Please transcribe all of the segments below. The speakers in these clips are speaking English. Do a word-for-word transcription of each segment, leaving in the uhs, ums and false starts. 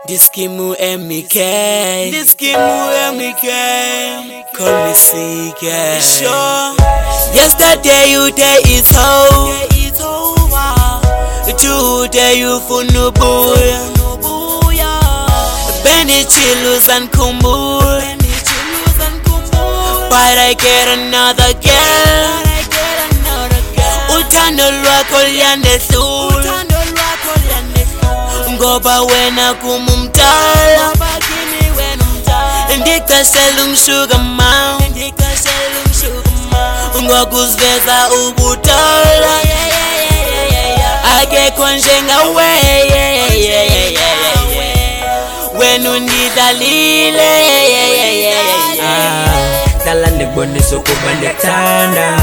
Diskimu M K, Diskimu M K, call me sick, yeah. Sure. Yesterday you day is over, today you funu boy. Benny chillus and kumbul, but I get another girl. Utando lwako liande sul, ngoba wena kumumtala. Ndika selum sugar mom, ngokuziveza ubutala. Ake konjenga we, wenu nidalile. Dala ndiboniso kubandetana.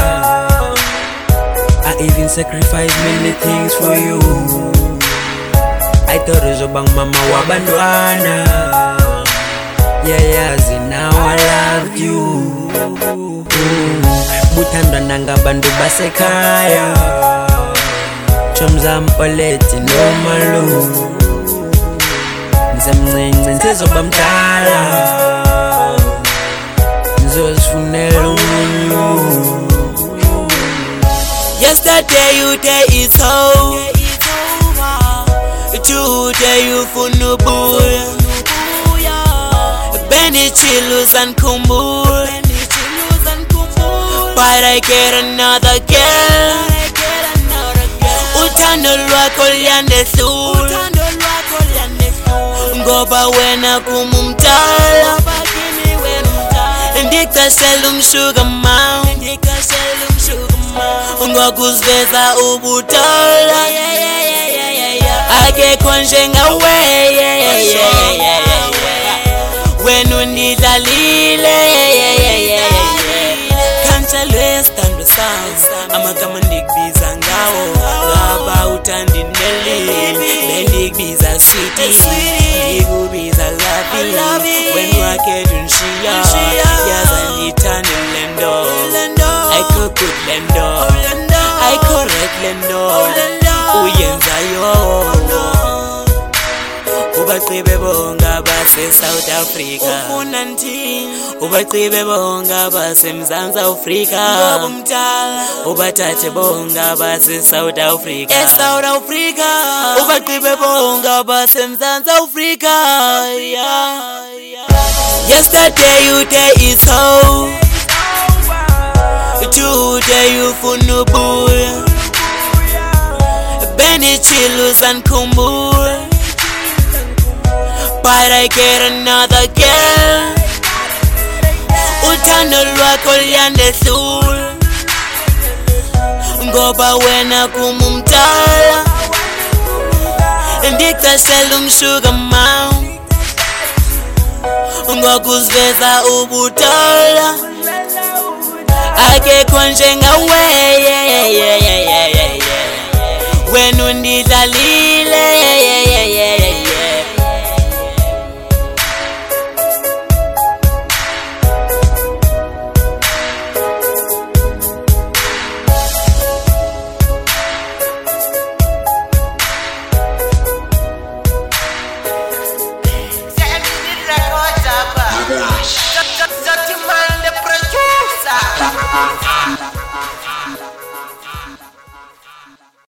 I even sacrifice many things for you. I thought it was about mama wabandwana. Yeah, yeah, see now I love you. Butanda nanga bandu basekaya. Chomza mpoleti no malu. Nzemnenze ntezo bamtala. Nzosfunelo munyu. Yesterday you day is over, today you funu boy. Benny chillus and kumbul, but I get another girl. Utando lwako liande sul, ngoba wena kumumtala. Ndika selum sugar mom, ngokuziveza ubutala. Ake konjenga we, wenu nidalile. Kanchalwe stando sounds, amagama ndigbiza ngawo. Ngaba utandineli, bendigbiza sweetie, ndigubiza labi. Wenu ake dunshiya, yaza nitani lendo. I could put lendo, I correct lendo. Uyenza yo, ubacibe bonga base South Africa. Ubacibe bonga base Mzansi Africa. Ubatate bonga base South Africa. Eh, South Africa. Ubacibe bonga base Mzansi Africa. Yeah. Yesterday you day is over, today you funu boy. Benny chillus and kumbul, but I get another girl. Utando lwako liande sul, ngoba wena kumumtala. Ndika selum sugar mom, ngokuziveza ubutala. Ake konjenga we, wenu nidalile. Dirty man, the producer.